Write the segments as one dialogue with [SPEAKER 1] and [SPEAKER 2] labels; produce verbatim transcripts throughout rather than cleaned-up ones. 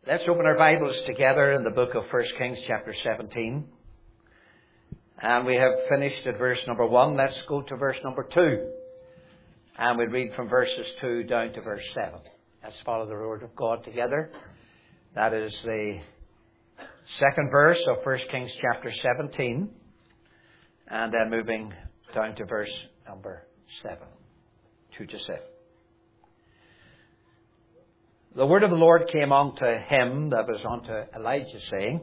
[SPEAKER 1] Let's open our Bibles together in the book of First Kings chapter seventeen. And we have finished at verse number one. Let's go to verse number two. And we'll read from verses two down to verse seven. Let's follow the word of God together. That is the second verse of First Kings chapter seventeen. And then moving down to verse number seven. two to seven. The word of the Lord came unto him, that was unto Elijah, saying,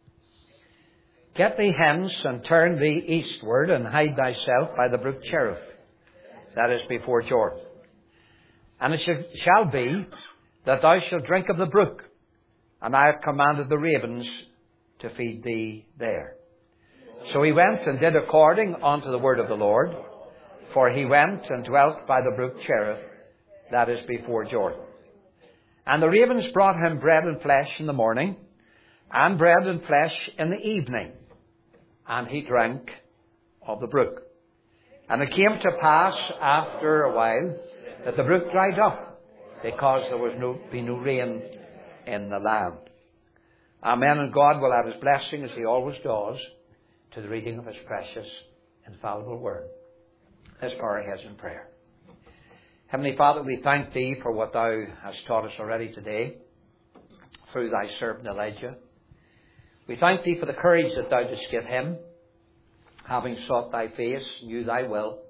[SPEAKER 1] Get thee hence, and turn thee eastward, and hide thyself by the brook Cherith, that is before Jordan. And it shall be that thou shalt drink of the brook, and I have commanded the ravens to feed thee there. So he went and did according unto the word of the Lord, for he went and dwelt by the brook Cherith, that is before Jordan. And the ravens brought him bread and flesh in the morning, and bread and flesh in the evening. And he drank of the brook. And it came to pass after a while that the brook dried up, because there was no, be no rain in the land. Amen. And God will add his blessing, as he always does, to the reading of his precious, infallible word. Let's bow our heads in prayer. Heavenly Father, we thank thee for what thou hast taught us already today through thy servant Elijah. We thank thee for the courage that thou didst give him, having sought thy face, knew thy will,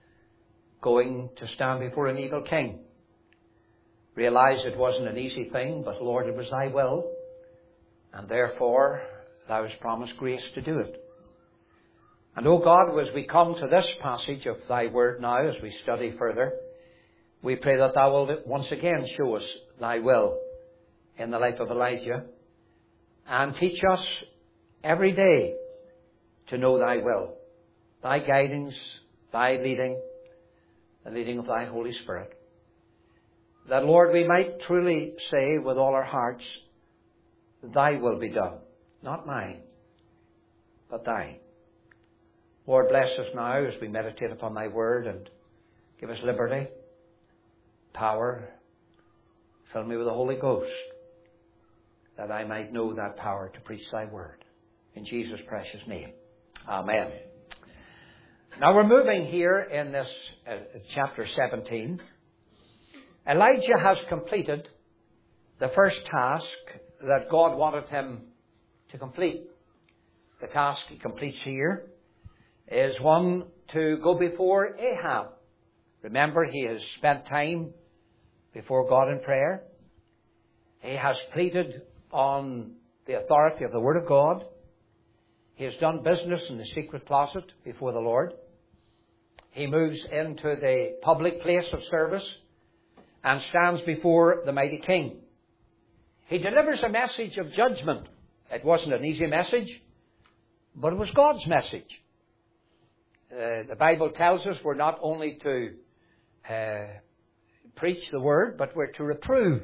[SPEAKER 1] going to stand before an evil king. Realized it wasn't an easy thing, but Lord, it was thy will, and therefore thou hast promised grace to do it. And O God, as we come to this passage of thy word now, as we study further, we pray that thou wilt once again show us thy will in the life of Elijah, and teach us every day to know thy will, thy guidings, thy leading, the leading of thy Holy Spirit. That, Lord, we might truly say with all our hearts, thy will be done, not mine, but thine. Lord, bless us now as we meditate upon thy word, and give us liberty, power. Fill me with the Holy Ghost, that I might know that power to preach thy word. In Jesus' precious name. Amen. Now we're moving here in this uh, chapter seventeen. Elijah has completed the first task that God wanted him to complete. The task he completes here is one to go before Ahab. Remember, he has spent time before God in prayer. He has pleaded on the authority of the Word of God. He has done business in the secret closet before the Lord. He moves into the public place of service and stands before the mighty king. He delivers a message of judgment. It wasn't an easy message, but it was God's message. Uh, the Bible tells us we're not only to uh, preach the word, but we're to reprove.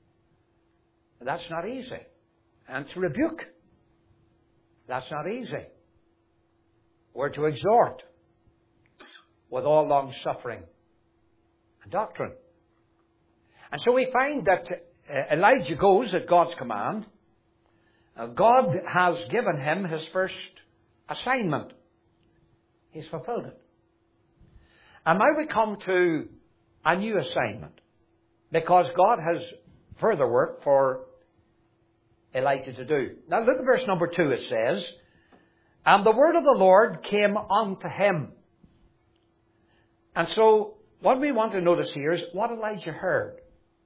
[SPEAKER 1] That's not easy. And to rebuke. That's not easy. We're to exhort with all long suffering and doctrine. And so we find that uh, Elijah goes at God's command. Uh, God has given him his first assignment. He's fulfilled it. And now we come to a new assignment, because God has further work for Elijah to do. Now look at verse number two. It says, And the word of the Lord came unto him. And so what we want to notice here is what Elijah heard.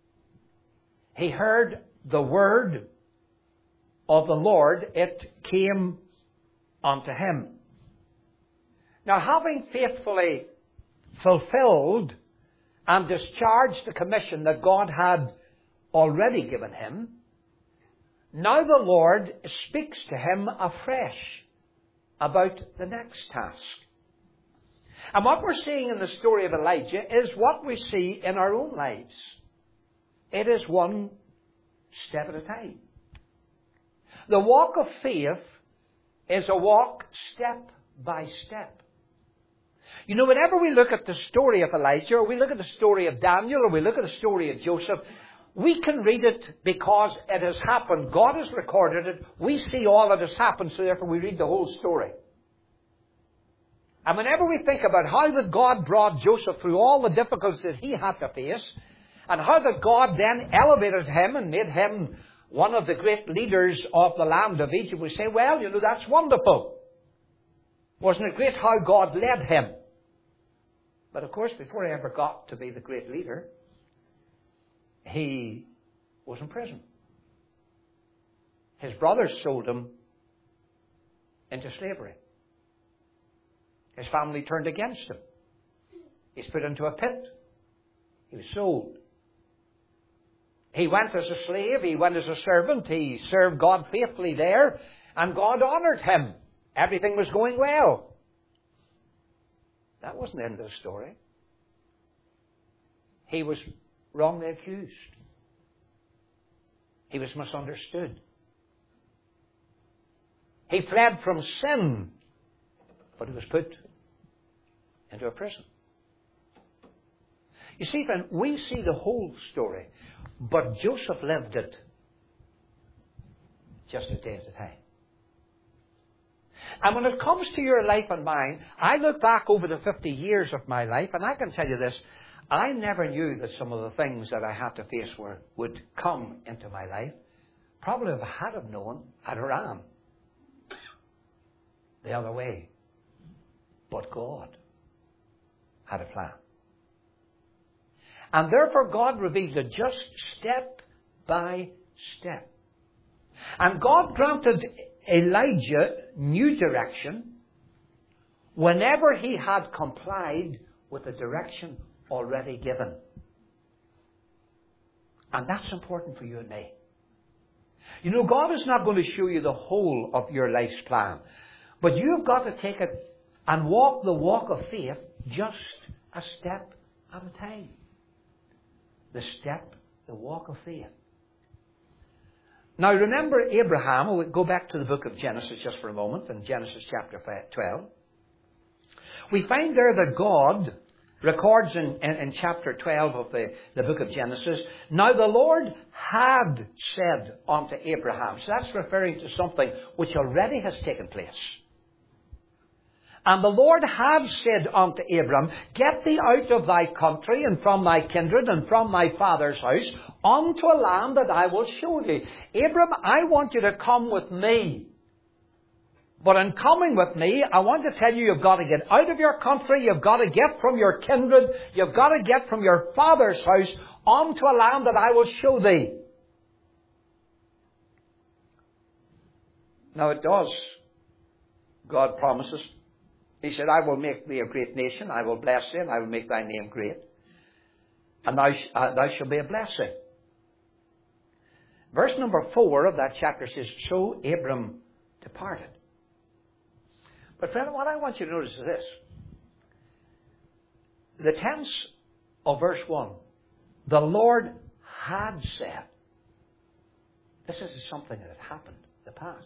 [SPEAKER 1] He heard the word of the Lord. It came unto him. Now, having faithfully fulfilled and discharged the commission that God had already given him, now the Lord speaks to him afresh about the next task. And what we're seeing in the story of Elijah is what we see in our own lives. It is one step at a time. The walk of faith is a walk step by step. You know, whenever we look at the story of Elijah, or we look at the story of Daniel, or we look at the story of Joseph, We can read it because it has happened. God has recorded it. We see all that has happened, so therefore we read the whole story. And whenever we think about how that God brought Joseph through all the difficulties that he had to face, and how that God then elevated him and made him one of the great leaders of the land of Egypt, we say, well, you know, that's wonderful. Wasn't it great how God led him? But of course, before he ever got to be the great leader, he was in prison. His brothers sold him into slavery. His family turned against him. He's put into a pit. He was sold. He went as a slave. He went as a servant. He served God faithfully there. And God honoured him. Everything was going well. That wasn't the end of the story. He was wrongly accused. He was misunderstood. He fled from sin, but he was put into a prison. You see, friend, we see the whole story, but Joseph lived it just a day at a time. And when it comes to your life and mine, I look back over the fifty years of my life, and I can tell you this, I never knew that some of the things that I had to face were, would come into my life. Probably if I had have known, I'd have ran the other way. But God had a plan. And therefore God revealed it just step by step. And God granted Elijah new direction whenever he had complied with the direction already given. And that's important for you and me. You know, God is not going to show you the whole of your life's plan. But you've got to take it and walk the walk of faith just a step at a time. The step, the walk of faith. Now remember Abraham. We'll go back to the book of Genesis just for a moment, in Genesis chapter twelve. We find there that God records in, in, in chapter twelve of the, the book of Genesis, now the Lord had said unto Abraham. So that's referring to something which already has taken place. And the Lord had said unto Abram, get thee out of thy country and from thy kindred and from thy father's house unto a land that I will show thee. Abram, I want you to come with me. But in coming with me, I want to tell you, you've got to get out of your country, you've got to get from your kindred, you've got to get from your father's house onto a land that I will show thee. Now it does. God promises. He said, I will make thee a great nation, I will bless thee, and I will make thy name great. And thou, uh, thou shalt be a blessing. Verse number four of that chapter says, so Abram departed. But friend, what I want you to notice is this. The tense of verse one, the Lord had said. This is something that had happened in the past.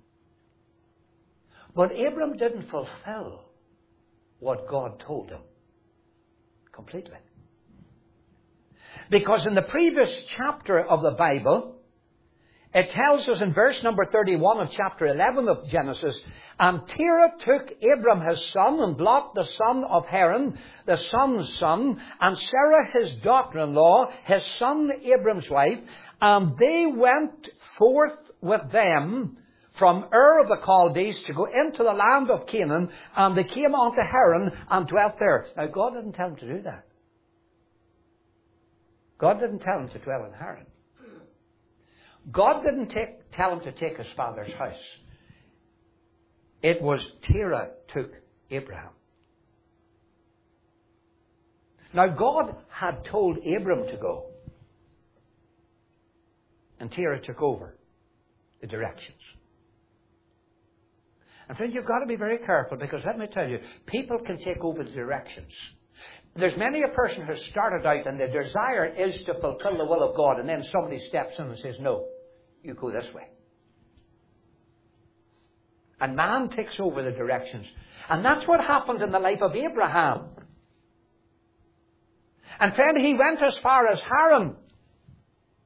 [SPEAKER 1] But Abram didn't fulfill what God told him completely. Because in the previous chapter of the Bible, it tells us in verse number thirty-one of chapter eleven of Genesis, and Terah took Abram his son, and Lot the son of Haran, the son's son, and Sarah his daughter-in-law, his son Abram's wife, and they went forth with them from Ur of the Chaldees to go into the land of Canaan, and they came unto Haran and dwelt there. Now God didn't tell him to do that. God didn't tell him to dwell in Haran. God didn't take, tell him to take his father's house. It was Terah took Abraham. Now God had told Abram to go. And Terah took over the directions. And friends, you've got to be very careful, because let me tell you, people can take over the directions. There's many a person who started out and the desire is to fulfill the will of God, and then somebody steps in and says, no, you go this way. And man takes over the directions. And that's what happened in the life of Abraham. And friend, he went as far as Haran.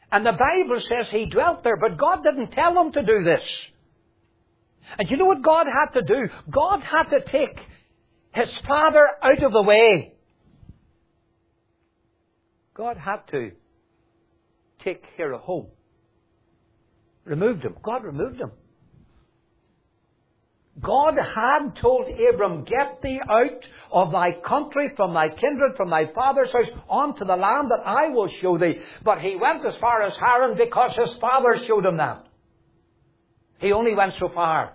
[SPEAKER 1] And the Bible says he dwelt there, but God didn't tell him to do this. And you know what God had to do? God had to take his father out of the way. God had to take care of home. Removed him. God removed him. God had told Abram, get thee out of thy country, from thy kindred, from thy father's house, onto the land that I will show thee. But he went as far as Haran because his father showed him that. He only went so far.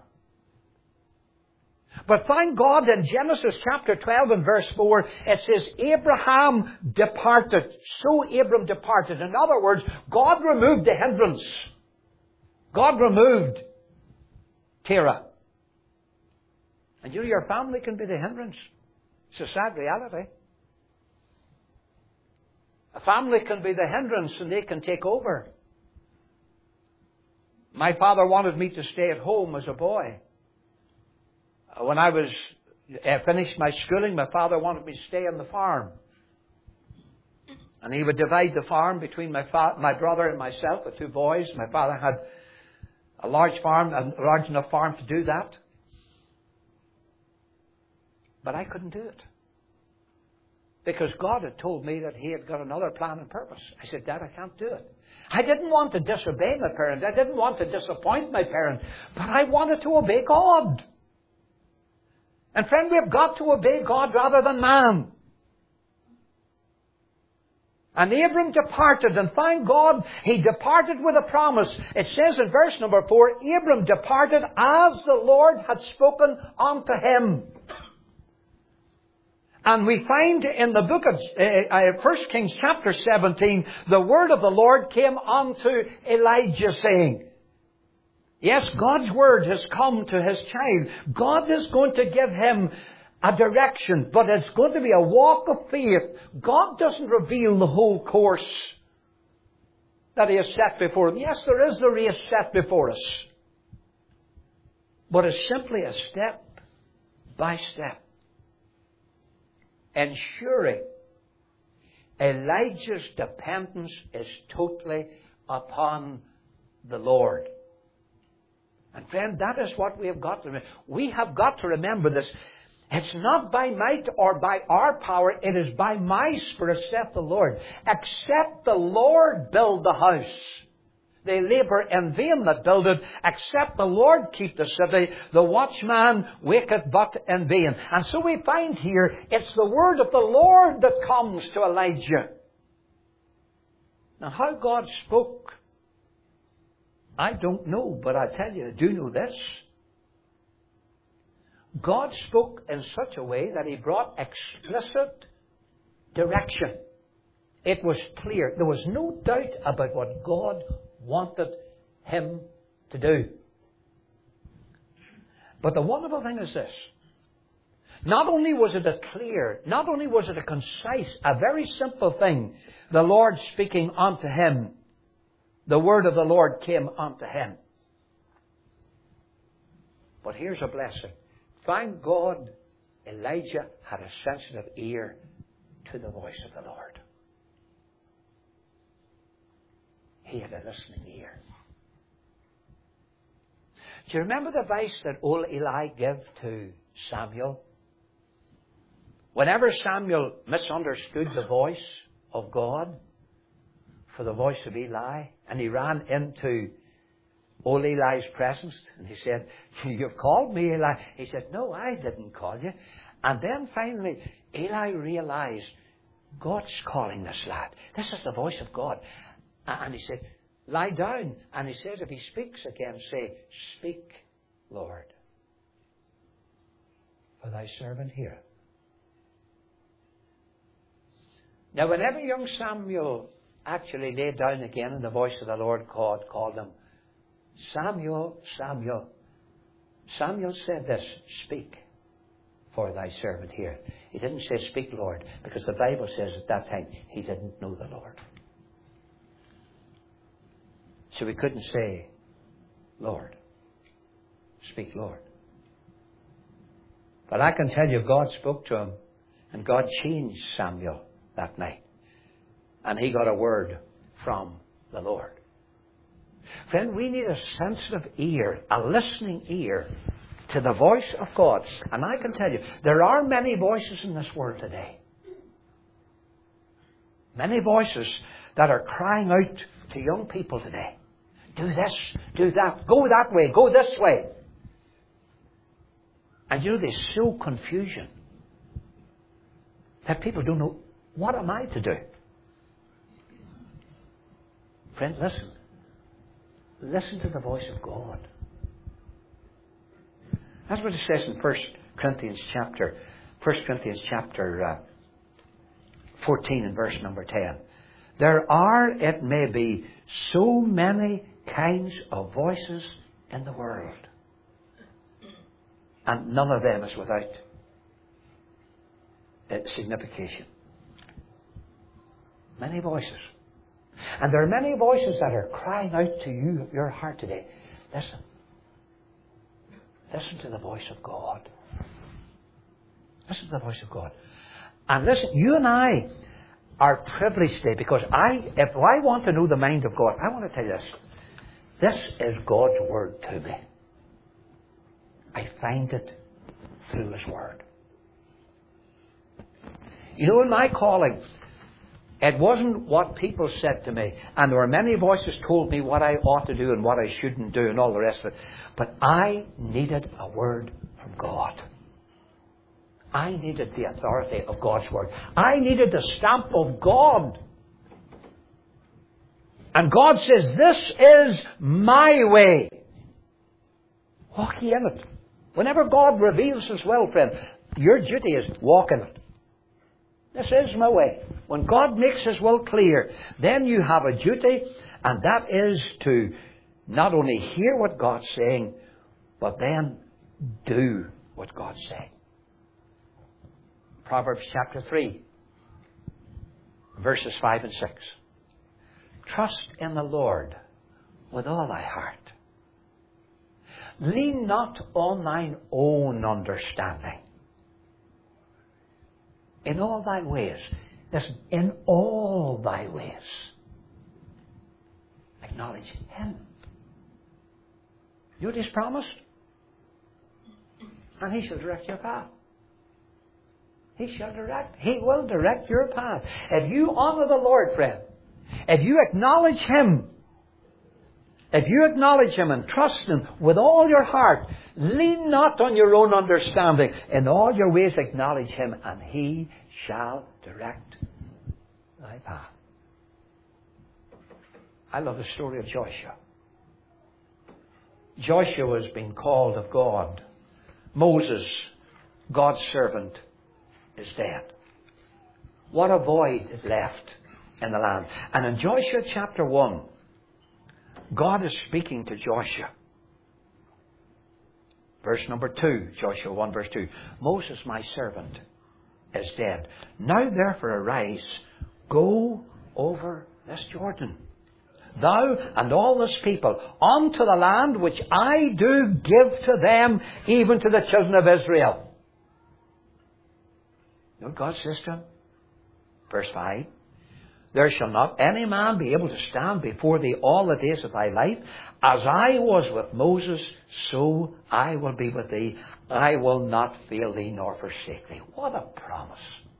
[SPEAKER 1] But thank God in Genesis chapter twelve and verse four, it says, Abraham departed. So Abram departed. In other words, God removed the hindrance. God removed Terah. And you know, your family can be the hindrance. It's a sad reality. A family can be the hindrance and they can take over. My father wanted me to stay at home as a boy. When I was uh, finished my schooling, my father wanted me to stay on the farm. And he would divide the farm between my fa- my brother and myself, the two boys. My father had a large farm, a large enough farm to do that. But I couldn't do it. Because God had told me that he had got another plan and purpose. I said, Dad, I can't do it. I didn't want to disobey my parent. I didn't want to disappoint my parent. But I wanted to obey God. And friend, we've got to obey God rather than man. And Abram departed, and thank God, he departed with a promise. It says in verse number four, Abram departed as the Lord had spoken unto him. And we find in the book of uh, uh, First Kings chapter seventeen, the word of the Lord came unto Elijah saying, yes, God's word has come to his child. God is going to give him a direction, but it's going to be a walk of faith. God doesn't reveal the whole course that he has set before him. Yes, there is the race set before us. But it's simply a step by step. Ensuring Elijah's dependence is totally upon the Lord. And friend, that is what we have got to remember. We have got to remember this. It's not by might or by our power. It is by my Spirit, saith the Lord. Except the Lord build the house, they labour in vain that build it. Except the Lord keep the city, the watchman waketh but in vain. And so we find here, it's the word of the Lord that comes to Elijah. Now, how God spoke, I don't know, but I tell you, I do know this. God spoke in such a way that he brought explicit direction. It was clear. There was no doubt about what God wanted him to do. But the wonderful thing is this. Not only was it a clear, not only was it a concise, a very simple thing, the Lord speaking unto him, the word of the Lord came unto him. But here's a blessing. Thank God Elijah had a sensitive ear to the voice of the Lord. He had a listening ear. Do you remember the advice that old Eli gave to Samuel? Whenever Samuel misunderstood the voice of God for the voice of Eli, and he ran into old Eli's presence, and he said, you've called me, Eli. He said, no, I didn't call you. And then finally, Eli realized, God's calling this lad. This is the voice of God. And he said, lie down. And he says, if he speaks again, say, speak, Lord, for thy servant heareth. Now, whenever young Samuel actually lay down again and the voice of the Lord called, called him, Samuel, Samuel, Samuel said this, speak, for thy servant heareth. He didn't say, speak, Lord, because the Bible says at that time he didn't know the Lord. So he couldn't say, Lord, speak, Lord. But I can tell you, God spoke to him, and God changed Samuel that night. And he got a word from the Lord. Friend, we need a sensitive ear, a listening ear to the voice of God. And I can tell you, there are many voices in this world today. Many voices that are crying out to young people today. Do this, do that, go that way, go this way. And you know, they sow confusion that people don't know, what am I to do? Friend, listen. Listen to the voice of God. That's what it says in First Corinthians chapter, First Corinthians chapter uh, fourteen and verse number ten. There are, it may be, so many kinds of voices in the world, and none of them is without uh, signification. Many voices. And there are many voices that are crying out to you, your heart today. Listen. Listen to the voice of God. Listen to the voice of God. And listen, you and I are privileged today because I, if I want to know the mind of God, I want to tell you this. This is God's Word to me. I find it through His Word. You know, in my calling, it wasn't what people said to me. And there were many voices told me what I ought to do and what I shouldn't do and all the rest of it. But I needed a word from God. I needed the authority of God's Word. I needed the stamp of God. And God says, this is my way. Walk ye in it. Whenever God reveals His will, friend, your duty is walk in it. This is my way. When God makes His will clear, then you have a duty, and that is to not only hear what God's saying, but then do what God's saying. Proverbs chapter three, verses five and six. Trust in the Lord with all thy heart. Lean not on thine own understanding. In all thy ways. Listen, in all thy ways. Acknowledge Him. You know what He's promised? And He shall direct your path. He shall direct. He will direct your path. If you honour the Lord, friend, if you acknowledge Him, if you acknowledge Him and trust Him with all your heart, lean not on your own understanding. In all your ways acknowledge Him, and He shall direct thy path. I love the story of Joshua. Joshua has been called of God. Moses, God's servant, is dead. What a void is left in the land. And in Joshua chapter one, God is speaking to Joshua. Verse number two, Joshua one verse two. Moses, my servant, is dead. Now therefore arise, go over this Jordan, thou and all this people, unto the land which I do give to them, even to the children of Israel. You know what God says to him? Verse five. There shall not any man be able to stand before thee all the days of thy life. As I was with Moses, so I will be with thee. I will not fail thee nor forsake thee. What a promise.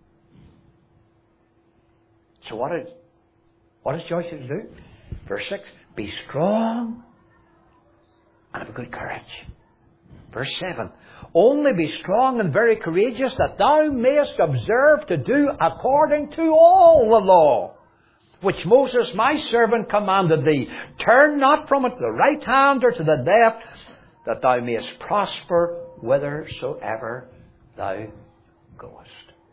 [SPEAKER 1] So what did, what does Joshua do? Verse six. Be strong and have a good courage. Verse seven. Only be strong and very courageous, that thou mayest observe to do according to all the law which Moses my servant commanded thee. Turn not from it to the right hand or to the left, that thou mayest prosper whithersoever thou goest.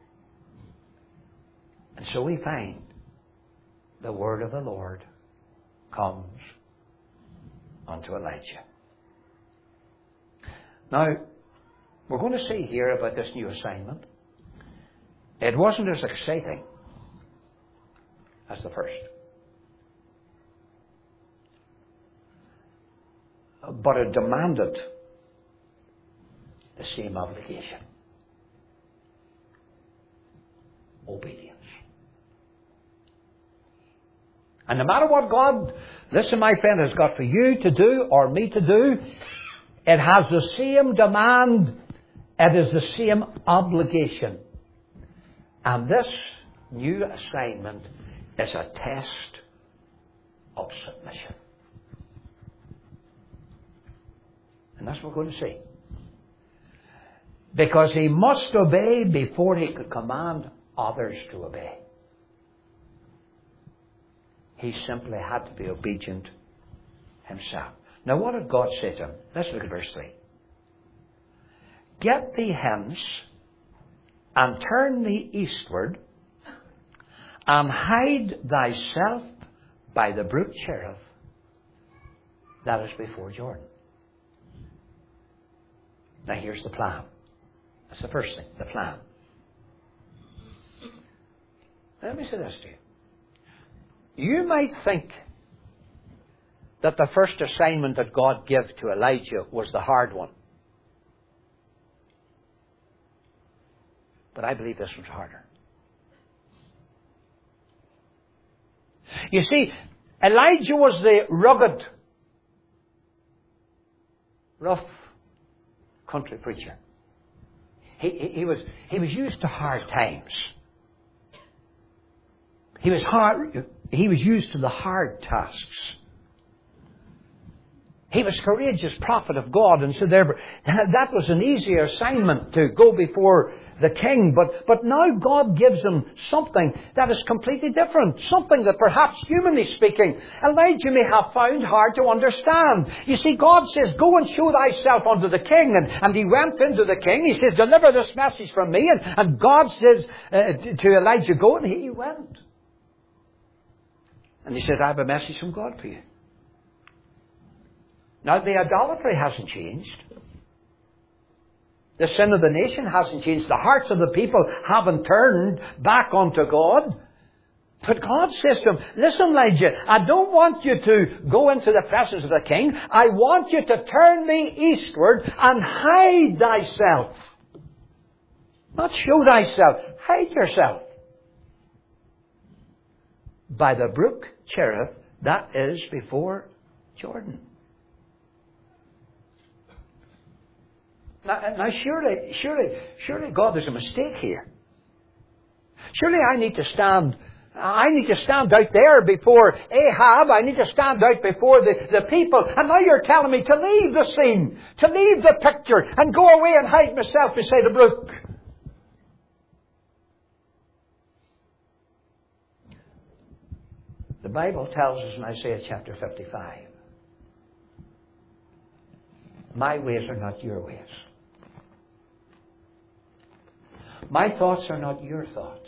[SPEAKER 1] And so we find the word of the Lord comes unto Elijah. Now, we're going to see here about this new assignment. It wasn't as exciting as the first. But it demanded the same obligation. Obedience. And no matter what God, listen my friend, has got for you to do or me to do, it has the same demand. It is the same obligation. And this new assignment is a test of submission. And that's what we're going to see. Because he must obey before he could command others to obey. He simply had to be obedient himself. Now what did God say to him? Let's look at verse three. Get thee hence, and turn thee eastward, and hide thyself by the brook Cherith, that is before Jordan. Now here's the plan. That's the first thing, the plan. Let me say this to you. You might think that the first assignment that God gave to Elijah was the hard one. But I believe this one's harder. You see, Elijah was the rugged, rough country preacher. He, he, he was he was used to hard times. He was hard. He was used to the hard tasks. He was a courageous prophet of God, and so there, that was an easier assignment to go before the king. But, but now God gives him something that is completely different. Something that perhaps, humanly speaking, Elijah may have found hard to understand. You see, God says, go and show thyself unto the king. And, and he went into the king. He says, deliver this message from me. And, and God says uh, to Elijah, go, and he went. And he said, I have a message from God for you. Now, the idolatry hasn't changed. The sin of the nation hasn't changed. The hearts of the people haven't turned back unto God. But God says to him, listen, Elijah, I don't want you to go into the presence of the king. I want you to turn thee eastward and hide thyself. Not show thyself. Hide yourself. By the brook Cherith, that is before Jordan. Now, now surely, surely, surely God, there's a mistake here. Surely I need to stand, I need to stand out there before Ahab. I need to stand out before the, the people. And now you're telling me to leave the scene, to leave the picture, and go away and hide myself beside the brook. The Bible tells us in Isaiah chapter fifty-five, my ways are not your ways. My thoughts are not your thoughts.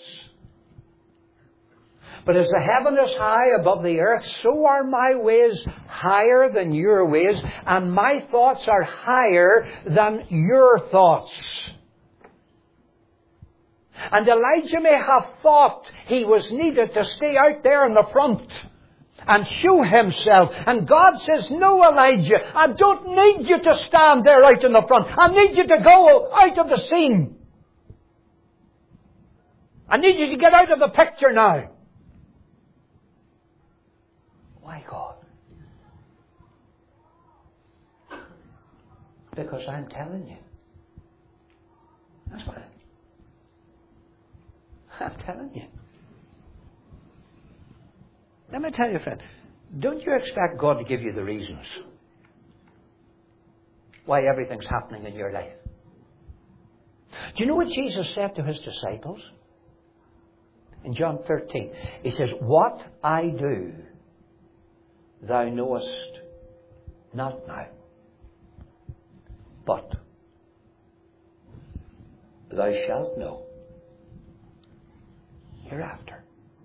[SPEAKER 1] But as the heaven is high above the earth, so are my ways higher than your ways, and my thoughts are higher than your thoughts. And Elijah may have thought he was needed to stay out there in the front and show himself. And God says, no, Elijah, I don't need you to stand there out in the front. I need you to go out of the scene. I need you to get out of the picture now. Why, God? Because I'm telling you. That's why. I'm telling you. Let me tell you, friend, don't you expect God to give you the reasons why everything's happening in your life? Do you know what Jesus said to his disciples? In John thirteen, he says, what I do, thou knowest not now, but thou shalt know hereafter.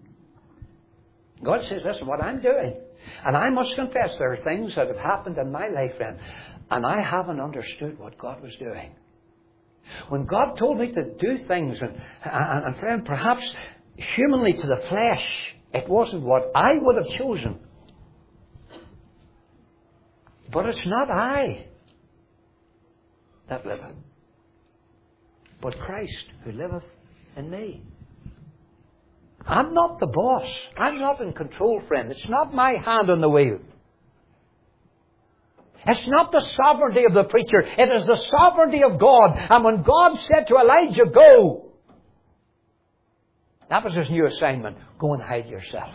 [SPEAKER 1] God says, listen, what I'm doing, and I must confess there are things that have happened in my life, friend, and I haven't understood what God was doing. When God told me to do things, and, and, and friend, perhaps humanly to the flesh, it wasn't what I would have chosen. But it's not I that liveth, but Christ who liveth in me. I'm not the boss. I'm not in control, friend. It's not my hand on the wheel. It's not the sovereignty of the preacher. It is the sovereignty of God. And when God said to Elijah, go, that was his new assignment. Go and hide yourself.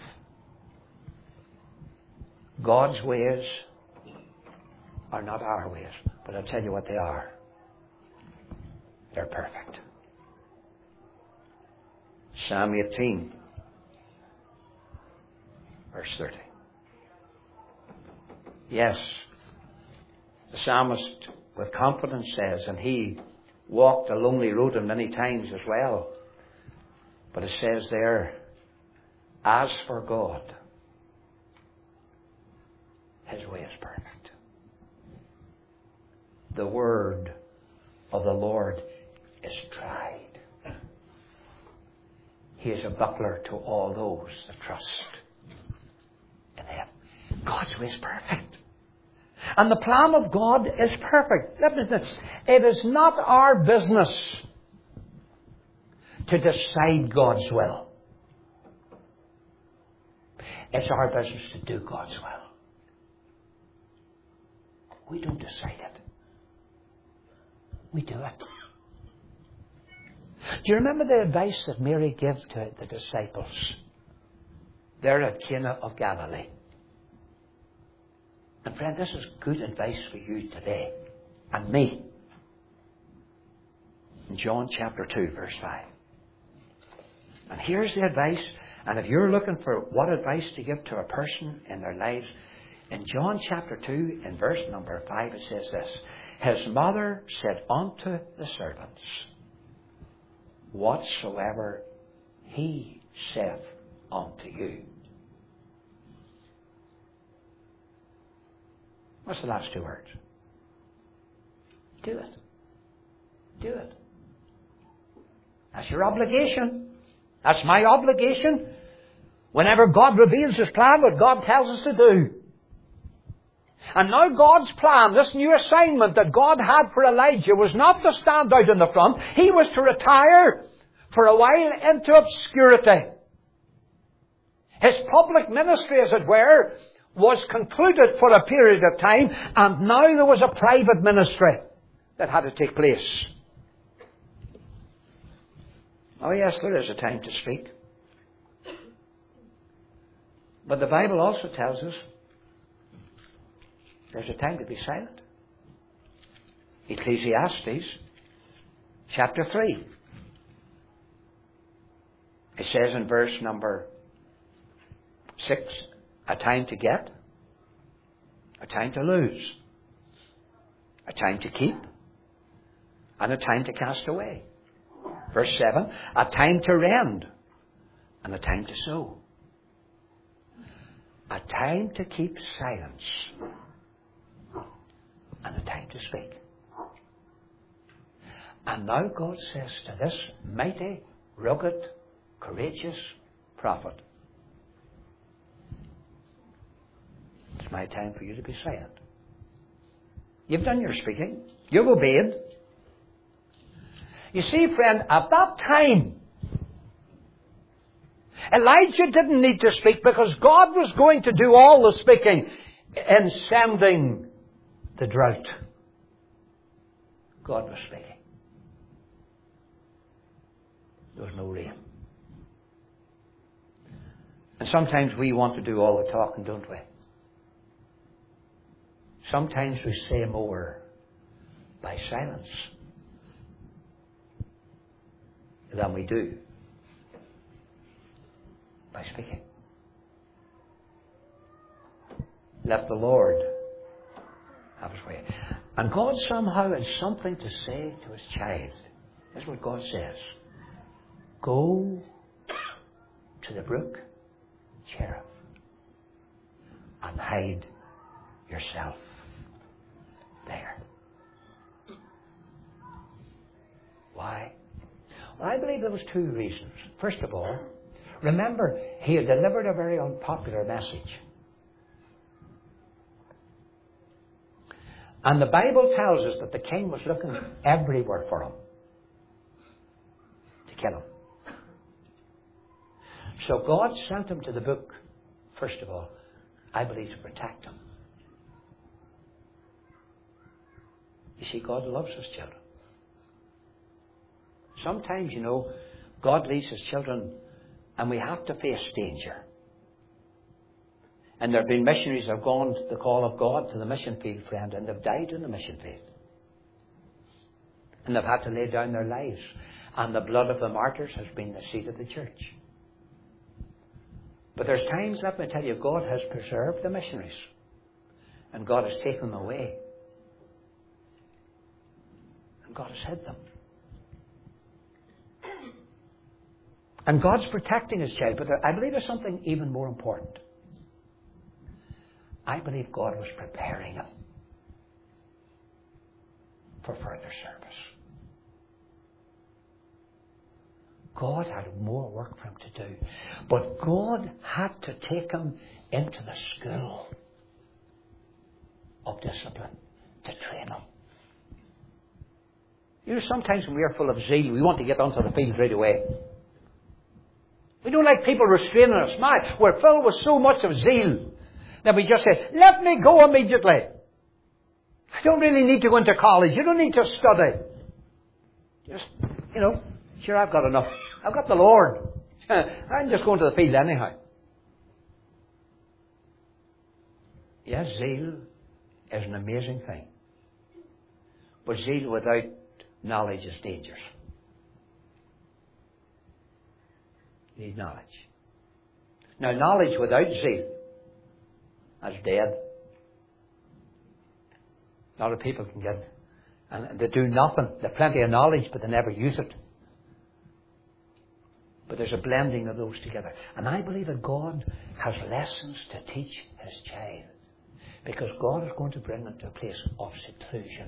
[SPEAKER 1] God's ways are not our ways. But I'll tell you what they are. They're perfect. Psalm eighteen, verse thirty. Yes, the psalmist with confidence says, and he walked a lonely road many times as well. But it says there, as for God, His way is perfect. The word of the Lord is tried. He is a buckler to all those that trust in Him. God's way is perfect. And the plan of God is perfect. It is not our business to decide God's will. It's our business to do God's will. We don't decide it. We do it. Do you remember the advice that Mary gave to the disciples there at Cana of Galilee? And friend, this is good advice for you today and me. In John chapter two, verse five. And here's the advice. And if you're looking for what advice to give to a person in their lives, in John chapter two, in verse number five, it says this. His mother said unto the servants, whatsoever He saith unto you. What's the last two words? Do it. Do it. That's your obligation. That's my obligation. Whenever God reveals His plan, what God tells us to do. And now God's plan, this new assignment that God had for Elijah, was not to stand out in the front. He was to retire for a while into obscurity. His public ministry, as it were, was concluded for a period of time, and now there was a private ministry that had to take place. Oh yes, there is a time to speak. But the Bible also tells us there's a time to be silent. Ecclesiastes chapter three. It says in verse number six, a time to get, a time to lose, a time to keep, and a time to cast away. Verse seven, a time to rend, and a time to sow. A time to keep silence, and a time to speak. And now God says to this mighty, rugged, courageous prophet, it's my time for you to be silent. You've done your speaking. You've obeyed. You see, friend, at that time, Elijah didn't need to speak because God was going to do all the speaking in sending the drought. God was speaking. There was no rain. And sometimes we want to do all the talking, don't we? Sometimes we say more by silence than we do by speaking. Let the Lord have His way. And God somehow has something to say to His child. That's what God says. Go to the brook Cherith and hide yourself there. Why? Well, I believe there was two reasons. First of all, remember, he had delivered a very unpopular message. And the Bible tells us that the king was looking everywhere for him to kill him. So God sent him to the book, first of all, I believe, to protect him. You see, God loves his children. Sometimes, you know, God leads his children and we have to face danger. And there have been missionaries that have gone to the call of God to the mission field, friend, and they've died in the mission field. And they've had to lay down their lives. And the blood of the martyrs has been the seed of the church. But there's times, let me tell you, God has preserved the missionaries. And God has taken them away. And God has hid them. And God's protecting his child. But there, I believe there's something even more important. I believe God was preparing him for further service. God had more work for him to do. But God had to take him into the school of discipline to train him. You know, sometimes when we are full of zeal, we want to get onto the field right away. We don't like people restraining us. My, we're filled with so much of zeal that we just say, let me go immediately. I don't really need to go into college. You don't need to study. Just, you know, sure, I've got enough. I've got the Lord. I'm just going to the field anyhow. Yes, zeal is an amazing thing. But zeal without knowledge is dangerous. You need knowledge. Now, knowledge without zeal is dead. A lot of people can get, and they do nothing. They have plenty of knowledge, but they never use it. But there's a blending of those together. And I believe that God has lessons to teach his child. Because God is going to bring them to a place of seclusion.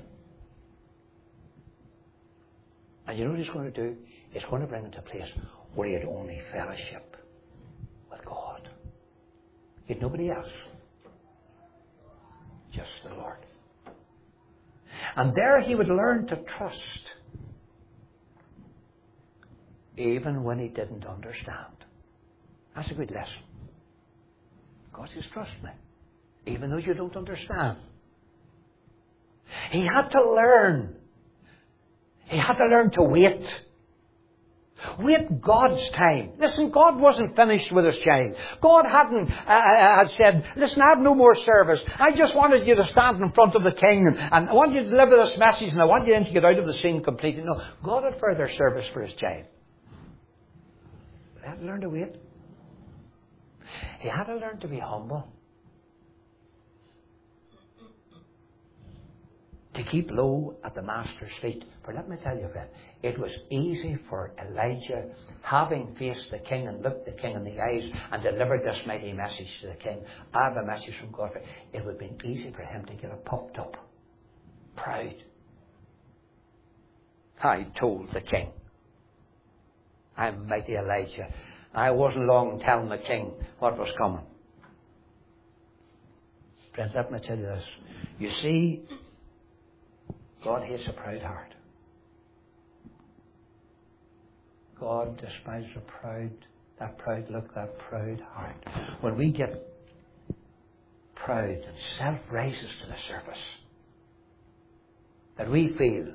[SPEAKER 1] And you know what he's going to do? He's going to bring them to a place where he had only fellowship with God. He had nobody else. Just the Lord. And there he would learn to trust. Even when he didn't understand. That's a good lesson. God says, trust me. Even though you don't understand. He had to learn. He had to learn to wait. Wait God's time. Listen, God wasn't finished with his child. God hadn't uh, had said, listen, I have no more service. I just wanted you to stand in front of the king and, and I want you to deliver this message and I want you then to get out of the scene completely. No, God had further service for his child. He had to learn to wait. He had to learn to be humble. To keep low at the master's feet. For let me tell you, friend, it was easy for Elijah, having faced the king and looked the king in the eyes and delivered this mighty message to the king. I have a message from God. It would have been easy for him to get a puffed up, proud. I told the king, I'm mighty Elijah. I wasn't long telling the king what was coming. Friends, let me tell you this. You see, God hates a proud heart. God despises a proud, that proud look, that proud heart. When we get proud and self rises to the surface, that we feel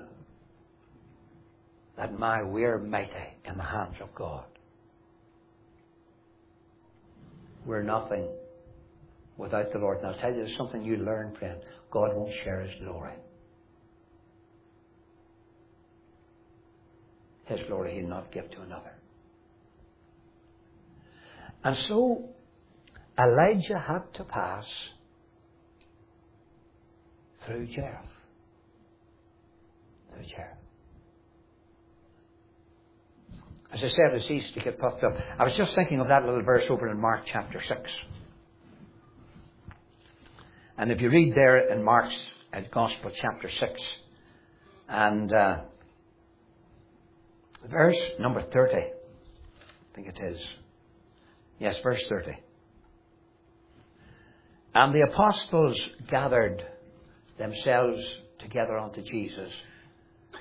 [SPEAKER 1] that my we're mighty in the hands of God. We're nothing without the Lord. And I'll tell you, there's something you learn, friend. God won't share his glory. His glory he'll not give to another. And so Elijah had to pass through Jericho. Through Jericho. As I said, it's easy to get puffed up. I was just thinking of that little verse over in Mark chapter six. And if you read there in Mark's uh, Gospel chapter six, and uh, verse number thirty, I think it is. Yes, verse thirty. And the apostles gathered themselves together unto Jesus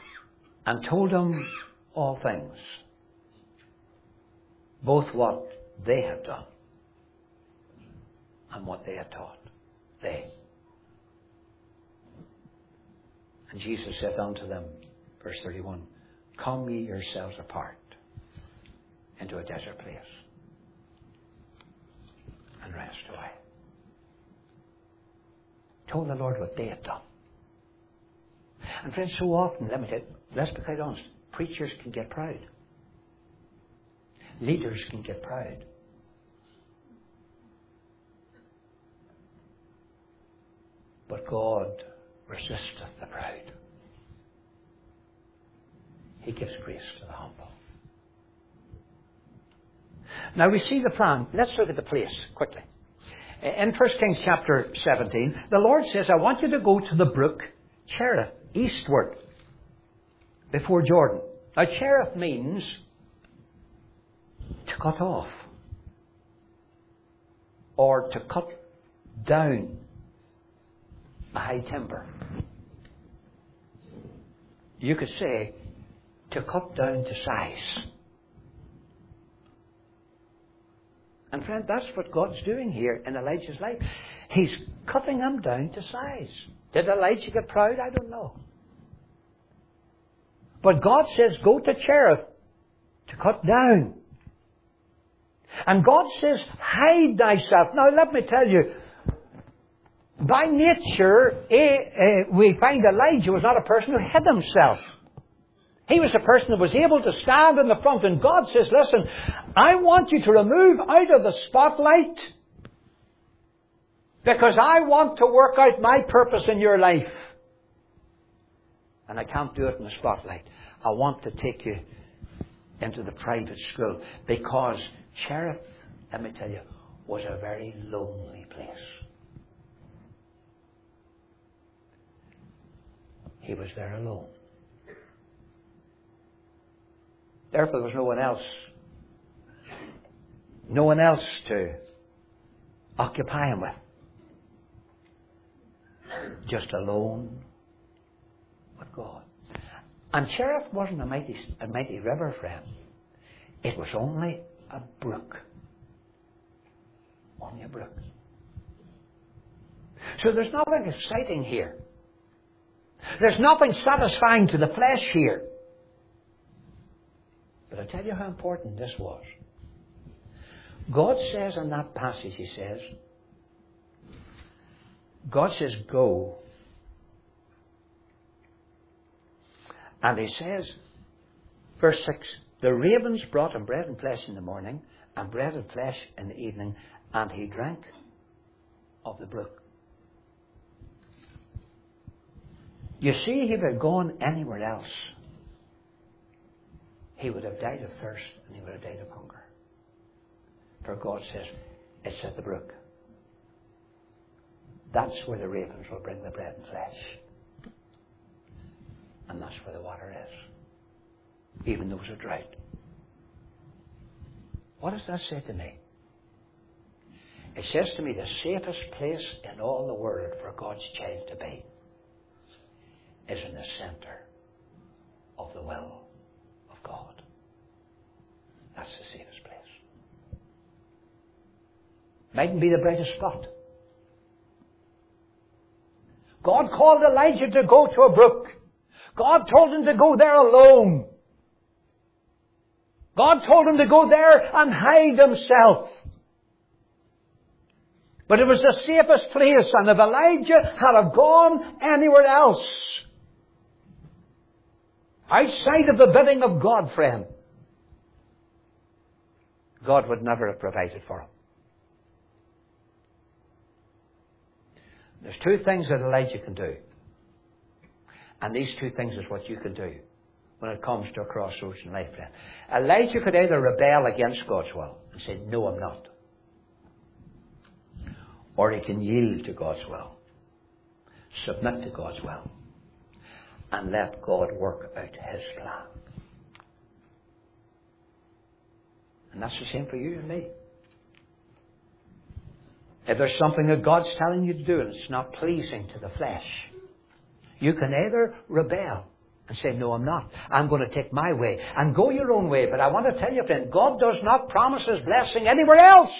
[SPEAKER 1] and told him all things, both what they had done and what they had taught. They. And Jesus said unto them, verse thirty-one, come ye yourselves apart into a desert place and rest away. Told the Lord what they had done. And friends, so often, let me tell you, let's be quite honest, preachers can get proud. Leaders can get proud. But God resisteth the proud. He gives grace to the humble. Now we see the plan. Let's look at the place quickly. In First Kings chapter seventeen, the Lord says, I want you to go to the brook Cherith, eastward, before Jordan. Now Cherith means to cut off or to cut down a high timber. You could say to cut down to size. And friend, that's what God's doing here in Elijah's life. He's cutting him down to size. Did Elijah get proud? I don't know. But God says, go to Cherith to cut down. And God says, hide thyself. Now let me tell you, by nature, eh, eh, we find Elijah was not a person who hid himself. He was a person that was able to stand in the front. And God says, listen, I want you to remove out of the spotlight because I want to work out my purpose in your life. And I can't do it in the spotlight. I want to take you into the private school because Cherith, let me tell you, was a very lonely place. He was there alone. Therefore, there was no one else. No one else to occupy him with. Just alone with God. And Cherith wasn't a mighty, a mighty river, friend. It was only a brook. Only a brook. So there's nothing exciting here. There's nothing satisfying to the flesh here. But I'll tell you how important this was. God says in that passage, He says, God says, go. And He says, verse six, the ravens brought him bread and flesh in the morning, and bread and flesh in the evening, and he drank of the brook. You see, if he had gone anywhere else, he would have died of thirst and he would have died of hunger. For God says, it's at the brook. That's where the ravens will bring the bread and flesh. And that's where the water is. Even though it's a drought. What does that say to me? It says to me the safest place in all the world for God's child to be is in the center of the will of God. That's the safest place. Mightn't be the brightest spot. God called Elijah to go to a brook. God told him to go there alone. God told him to go there and hide himself. But it was the safest place, and if Elijah had have gone anywhere else, outside of the bidding of God, friend, God would never have provided for him. There's two things that Elijah can do. And these two things is what you can do when it comes to a crossroads in life, friend. Elijah could either rebel against God's will and say, no, I'm not. Or he can yield to God's will, submit to God's will, and let God work out His plan. And that's the same for you and me. If there's something that God's telling you to do and it's not pleasing to the flesh, you can either rebel and say, no, I'm not. I'm going to take my way. And go your own way. But I want to tell you, friend, God does not promise His blessing anywhere else.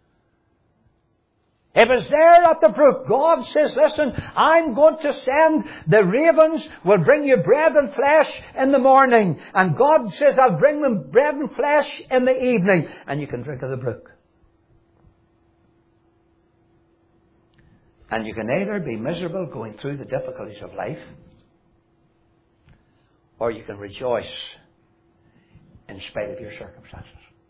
[SPEAKER 1] If it's there at the brook, God says, listen, I'm going to send the ravens will bring you bread and flesh in the morning. And God says, I'll bring them bread and flesh in the evening. And you can drink of the brook. And you can either be miserable going through the difficulties of life, or you can rejoice in spite of your circumstances.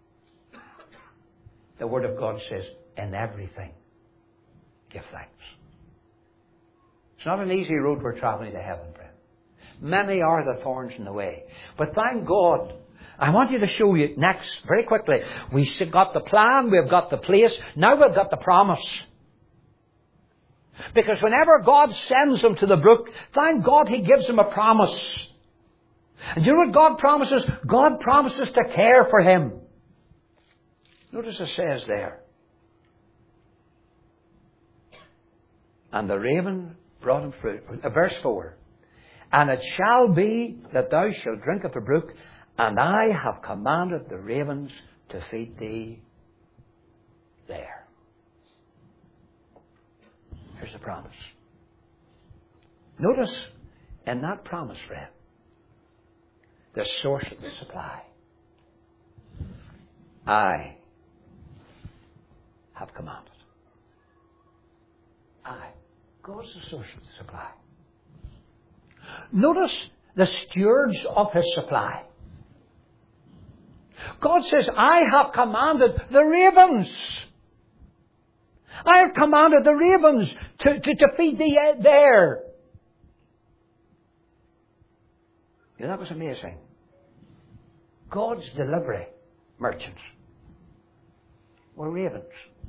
[SPEAKER 1] The Word of God says, in everything, give thanks. It's not an easy road we're traveling to heaven, friend. Many are the thorns in the way. But thank God, I want you to show you next, very quickly. We've got the plan, we've got the place, now we've got the promise. Because whenever God sends them to the brook, thank God He gives them a promise. And you know what God promises? God promises to care for him. Notice it says there, and the raven brought him fruit. Uh, verse four. And it shall be that thou shalt drink of the brook, and I have commanded the ravens to feed thee there. Here's the promise. Notice in that promise, friend, the source of the supply. I have commanded. I. God's the source of the supply. Notice the stewards of His supply. God says, I have commanded the ravens. I have commanded the ravens to, to, to feed thee there. Yeah, that was amazing. God's delivery merchants were ravens.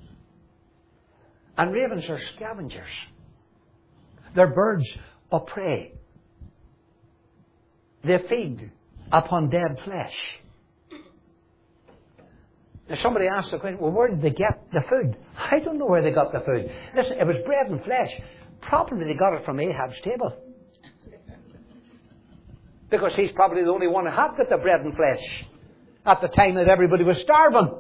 [SPEAKER 1] And ravens are scavengers. They're birds of prey. They feed upon dead flesh. Now somebody asked the question, well, where did they get the food? I don't know where they got the food. Listen, it was bread and flesh. Probably they got it from Ahab's table. Because he's probably the only one who had got the bread and flesh at the time that everybody was starving.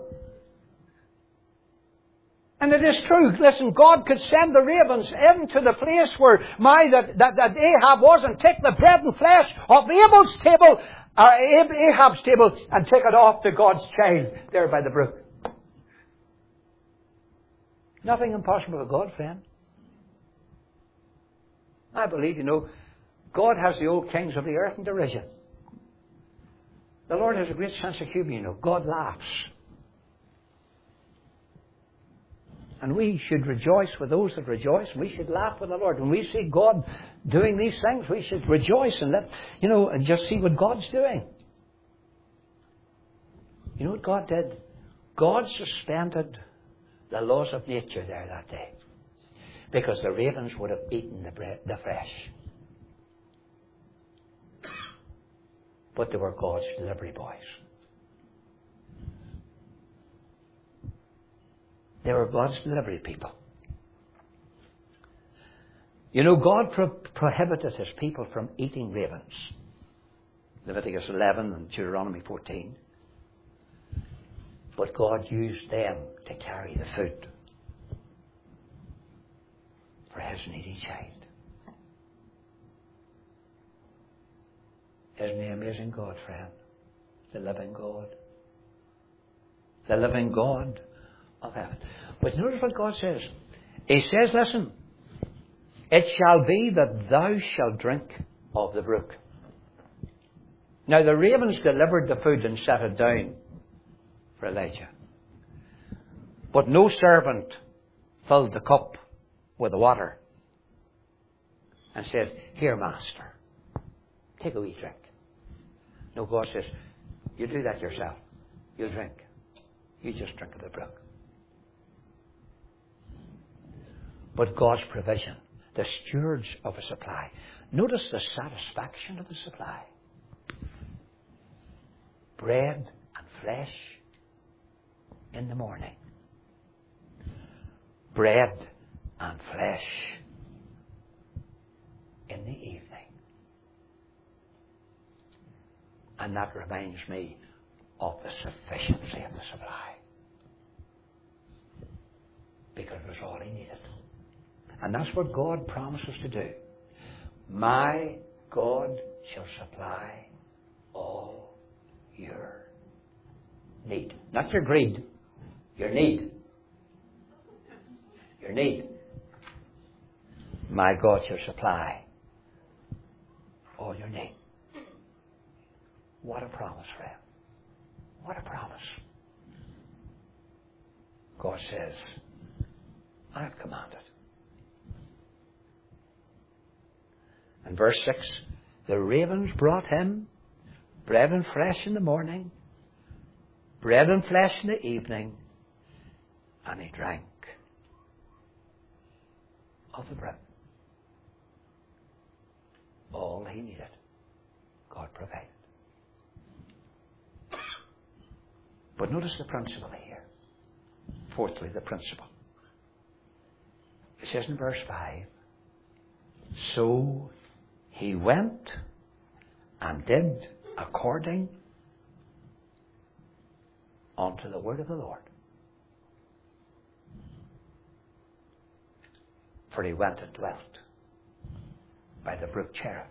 [SPEAKER 1] And it is true. Listen, God could send the ravens into the place where my that, that, that Ahab was and take the bread and flesh of Abel's table, or Ahab's table, and take it off to God's child there by the brook. Nothing impossible with God, friend. I believe, you know, God has the old kings of the earth in derision. The Lord has a great sense of humour, you know. God laughs. And we should rejoice with those that rejoice. We should laugh with the Lord. When we see God doing these things, we should rejoice and let, you know, and just see what God's doing. You know what God did? God suspended the laws of nature there that day. Because the ravens would have eaten the bread, the flesh. But they were God's delivery boys. They were God's delivery people. You know, God pro- prohibited His people from eating ravens. Leviticus eleven and Deuteronomy fourteen. But God used them to carry the food for His needy child. Isn't He amazing God, friend? The living God. The living God of heaven. But notice what God says. He says, listen, it shall be that thou shalt drink of the brook. Now the ravens delivered the food and set it down for Elijah. But no servant filled the cup with the water and said, here, master, take a wee drink. No, God says, you do that yourself. You drink. You just drink of the brook. But God's provision, the stewards of a supply. Notice the satisfaction of the supply. Bread and flesh in the morning. Bread and flesh in the evening. And that reminds me of the sufficiency of the supply. Because it was all he needed. And that's what God promises to do. My God shall supply all your need. Not your greed. Your need. Your need. My God shall supply all your need. What a promise, friend. What a promise. God says, I have commanded. And verse six, the ravens brought him bread and flesh in the morning, bread and flesh in the evening, and he drank of the bread. All he needed, God provided. But notice the principle here. Fourthly, the principle. It says in verse five, so he went and did according unto the word of the Lord. For he went and dwelt by the brook Cherith.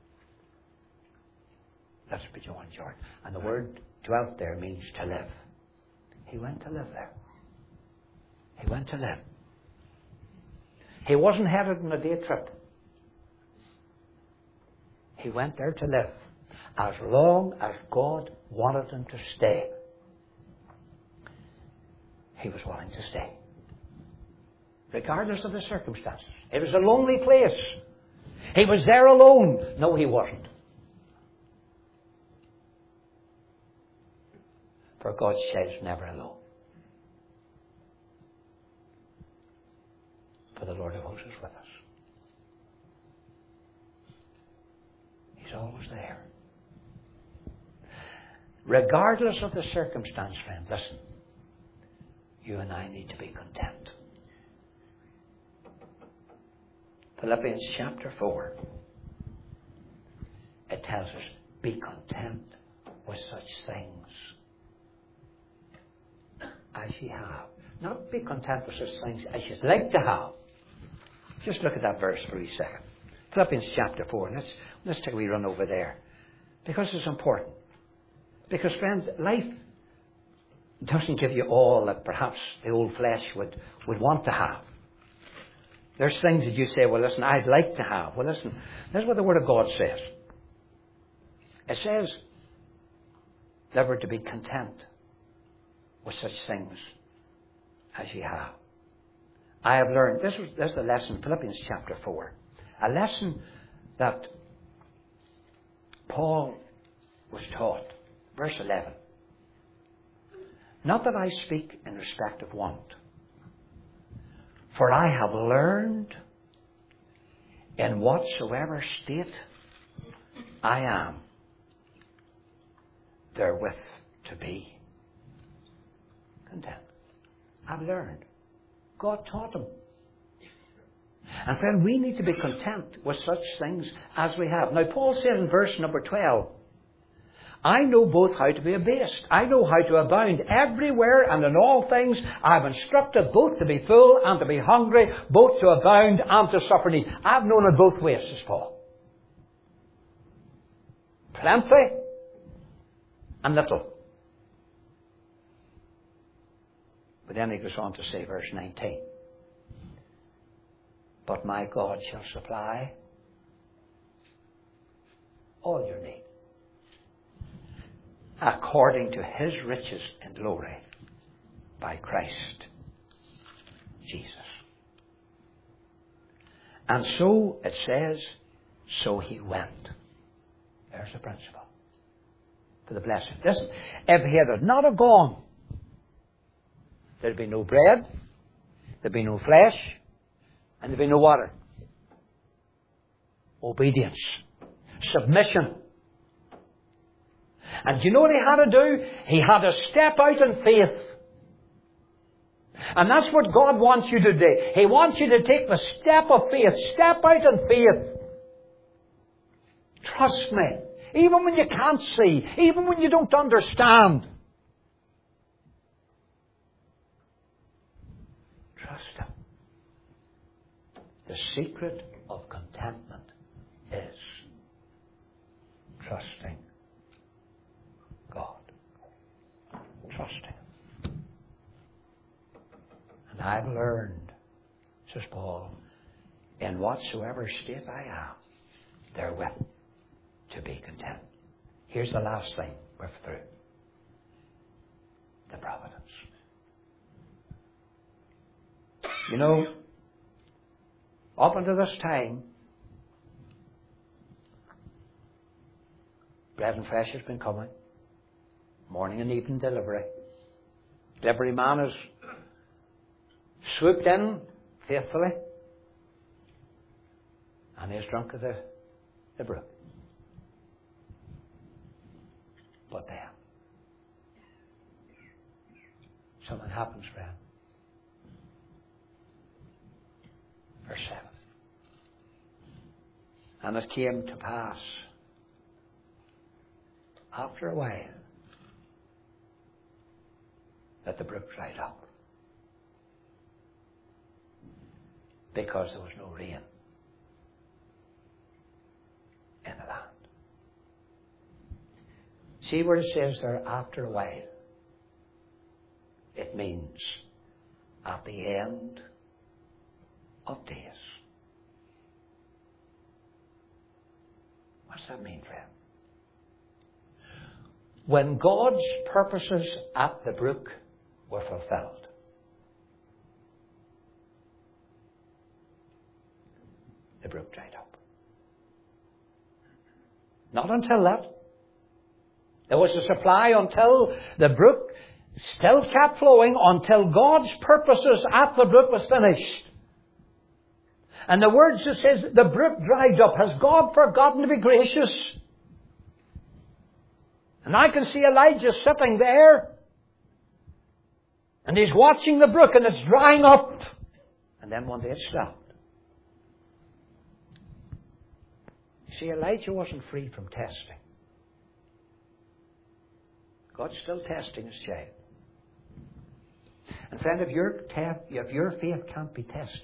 [SPEAKER 1] That's beyond Jordan. And the word dwelt there means to live. He went to live there. He went to live. He wasn't headed on a day trip. He went there to live. As long as God wanted him to stay, he was willing to stay. Regardless of the circumstances. It was a lonely place. He was there alone. No, he wasn't. For God's child is never alone. For the Lord of hosts is with us. He's always there. Regardless of the circumstance, friend, listen. You and I need to be content. Philippians chapter four. It tells us, be content with such things as ye have. Not be content with such things as you'd like to have. Just look at that verse for a wee second. Philippians chapter four. Let's, let's take a wee run over there. Because it's important. Because, friends, life doesn't give you all that perhaps the old flesh would, would want to have. There's things that you say, well, listen, I'd like to have. Well, listen, this is what the Word of God says. It says that we're to be content with such things as ye have. I have learned, this was this is a lesson, Philippians chapter four. A lesson that Paul was taught. Verse eleven. Not that I speak in respect of want, for I have learned in whatsoever state I am, therewith to be content. I've learned. God taught him. And friend, we need to be content with such things as we have. Now, Paul said in verse number twelve, I know both how to be abased. I know how to abound everywhere and in all things. I have instructed both to be full and to be hungry, both to abound and to suffer need. I've known it both ways, says Paul. Plenty and little. But then he goes on to say, verse nineteen, but my God shall supply all your need, according to his riches and glory by Christ Jesus. And so it says, so he went. There's the principle for the blessing. Listen, if he had not have gone, there'd be no bread, there'd be no flesh, and there'd be no water. Obedience. Submission. And do you know what he had to do? He had to step out in faith. And that's what God wants you to do. He wants you to take the step of faith. Step out in faith. Trust me. even when you can't see, even when you don't understand. Trust Him. The secret of contentment is trusting God. Trusting Him. And I've learned, says Paul, in whatsoever state I am, therewith to be content. Here's the last thing we're through. The providence. You know, up until this time, bread and flesh has been coming. Morning and evening delivery. Delivery man has swooped in faithfully. And he has drunk of the, the brook. But then, something happens, friend. Verse seven. And it came to pass, after a while, that the brook dried up. Because there was no rain in the land. See where it says there, after a while. It means at the end of days. What's that mean, friend? When God's purposes at the brook were fulfilled, the brook dried up. Not until that. There was a supply until the brook still kept flowing, until God's purposes at the brook was finished. And the words that says the brook dried up. Has God forgotten to be gracious? And I can see Elijah sitting there. And he's watching the brook and it's drying up. And then one day it stopped. See, Elijah wasn't free from testing. God's still testing His child. And friend, if your, te- if your faith can't be tested,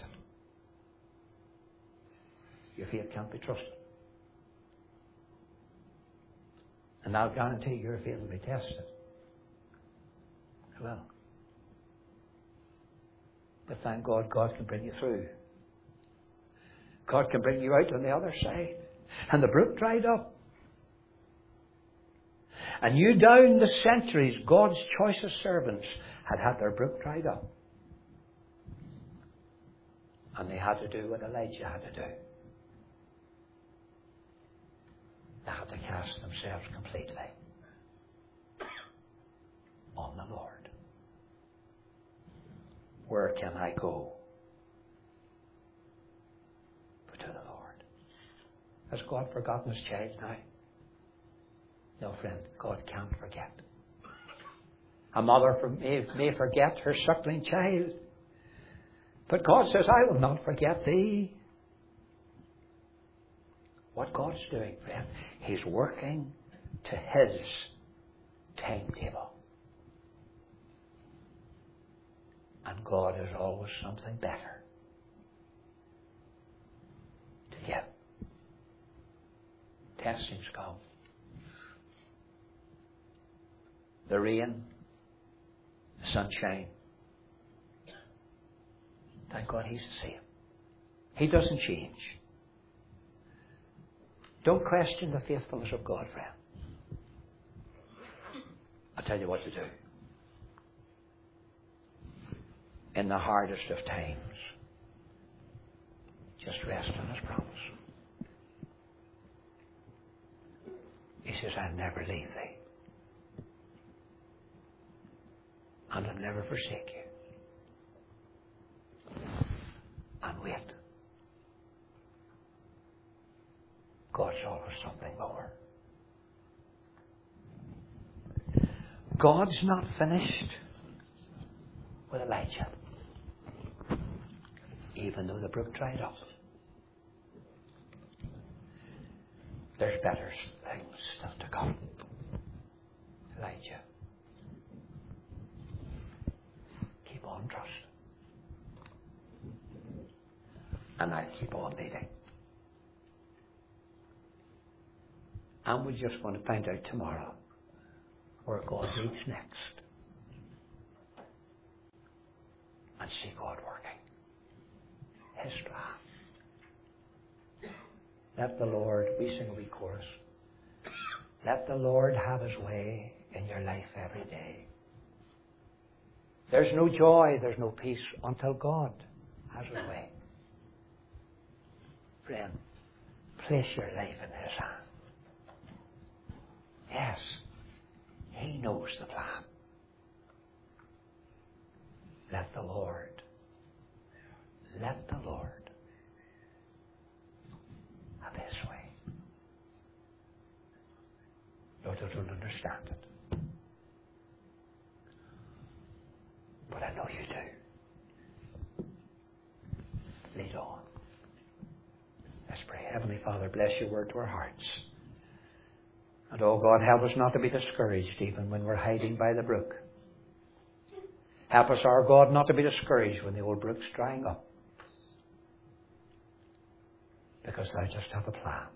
[SPEAKER 1] your faith can't be trusted. And I'll guarantee your faith will be tested. It will. But thank God, God can bring you through. God can bring you out on the other side. And the brook dried up. And you down the centuries, God's choicest servants had had their brook dried up. And they had to do what Elijah had to do. They had to cast themselves completely on the Lord. Where can I go but to the Lord? Has God forgotten His child now? No, friend, God can't forget. A mother may, may forget her suckling child. But God says, I will not forget thee. What God's doing, friend, He's working to His timetable. And God has always something better to give. Testings come. The rain, the sunshine. Thank God He's the same. He doesn't change. Don't question the faithfulness of God, friend. I'll tell you what to do. In the hardest of times, just rest on His promise. He says, I'll never leave thee. And I'll never forsake you. And wait. God's always something more. God's not finished with Elijah, even though the brook dried up. There's better things still to come. Elijah, keep on trusting. And I'll keep on leading. And we're just going to find out tomorrow where God leads next. And see God working His plan. Let the Lord, we sing a wee chorus, let the Lord have His way in your life every day. There's no joy, there's no peace until God has His way. Friend, place your life in His hand. Yes, He knows the plan. Let the Lord, let the Lord have His way. Lord, I don't understand it. But I know you do. Lead on. Let's pray. Heavenly Father, bless your word to our hearts. And oh God, help us not to be discouraged even when we're hiding by the brook. Help us, our God, not to be discouraged when the old brook's drying up. Because Thou just have a plan.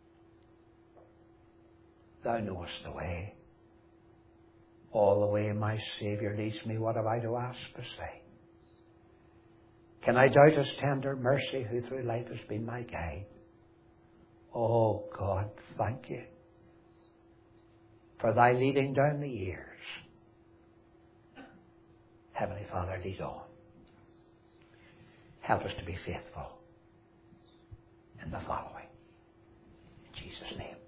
[SPEAKER 1] Thou knowest the way. All the way my Saviour leads me, what have I to ask or say? Can I doubt His tender mercy who through life has been my guide? Oh God, thank you for Thy leading down the years. Heavenly Father, lead on. Help us to be faithful in the following. In Jesus' name.